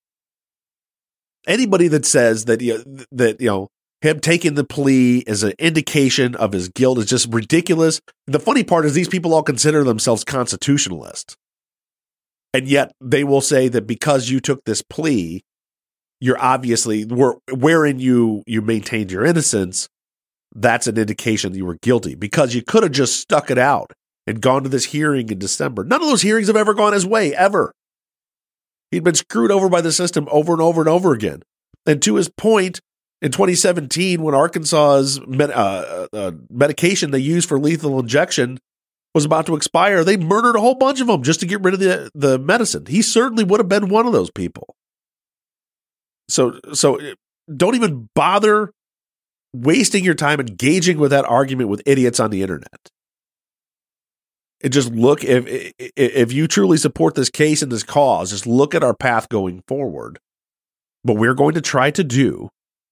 Anybody that says that him taking the plea as an indication of his guilt is just ridiculous. And the funny part is these people all consider themselves constitutionalists. And yet they will say that because you took this plea, you're obviously, wherein you maintained your innocence, that's an indication that you were guilty. Because you could have just stuck it out and gone to this hearing in December. None of those hearings have ever gone his way, ever. He'd been screwed over by the system over and over and over again. And to his point, in 2017, when Arkansas's medication they used for lethal injection was about to expire, they murdered a whole bunch of them just to get rid of the medicine. He certainly would have been one of those people. So don't even bother wasting your time engaging with that argument with idiots on the internet. And just look, if you truly support this case and this cause, just look at our path going forward. But we're going to try to do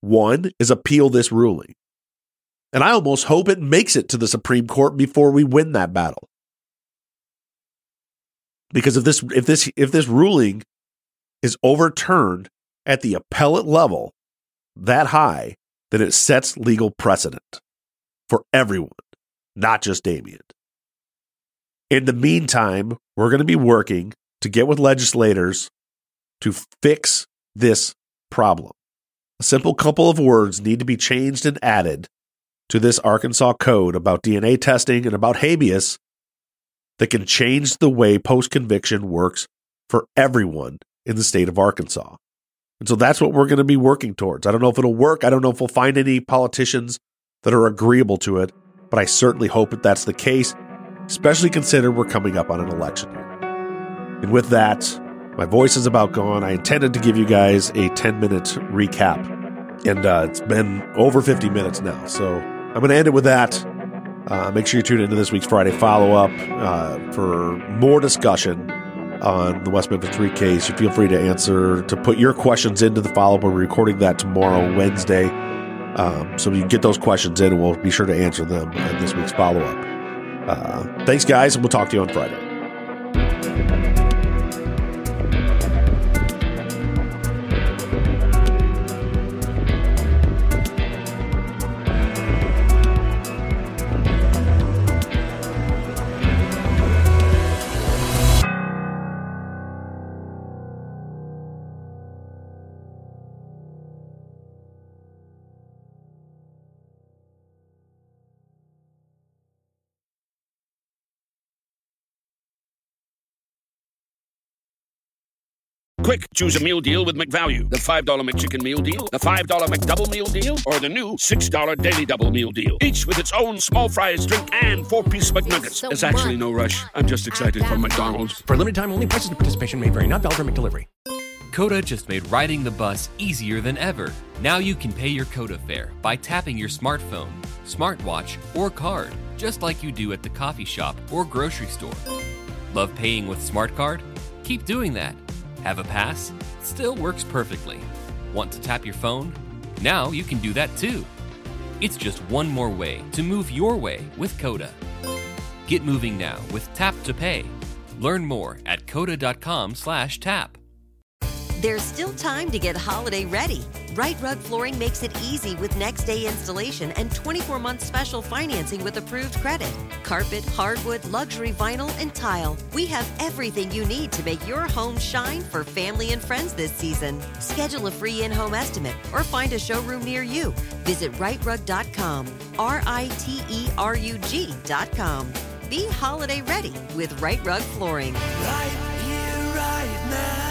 one is appeal this ruling. And I almost hope it makes it to the Supreme Court before we win that battle. Because if this ruling is overturned at the appellate level that high, then it sets legal precedent for everyone, not just Damien. In the meantime, we're going to be working to get with legislators to fix this problem. A simple couple of words need to be changed and added to this Arkansas code about DNA testing and about habeas that can change the way post-conviction works for everyone in the state of Arkansas. And so that's what we're going to be working towards. I don't know if it'll work. I don't know if we'll find any politicians that are agreeable to it, but I certainly hope that that's the case, especially consider we're coming up on an election year. And with that, my voice is about gone. I intended to give you guys a 10-minute recap, and it's been over 50 minutes now. So I'm going to end it with that. Make sure you tune into this week's Friday follow-up for more discussion on the West Memphis 3 case. You feel free to put your questions into the follow-up. We're recording that tomorrow, Wednesday. So you can get those questions in, and we'll be sure to answer them in this week's follow-up. Thanks, guys, and we'll talk to you on Friday. Quick, choose a meal deal with McValue. The $5 McChicken meal deal, the $5 McDouble meal deal, or the new $6 Daily Double meal deal. Each with its own small fries, drink, and 4-piece McNuggets. There's actually no rush. I'm just excited for McDonald's. For limited time only, prices and participation may vary. Not valid for McDelivery. Coda just made riding the bus easier than ever. Now you can pay your Coda fare by tapping your smartphone, smartwatch, or card, just like you do at the coffee shop or grocery store. Love paying with SmartCard? Keep doing that. Have a pass? Still works perfectly. Want to tap your phone? Now you can do that too. It's just one more way to move your way with Coda. Get moving now with Tap to Pay. Learn more at coda.com/tap. There's still time to get holiday ready. Right Rug Flooring makes it easy with next-day installation and 24-month special financing with approved credit. Carpet, hardwood, luxury vinyl, and tile. We have everything you need to make your home shine for family and friends this season. Schedule a free in-home estimate or find a showroom near you. Visit rightrug.com, RITERUG.com. Be holiday ready with Right Rug Flooring. Right here, right now.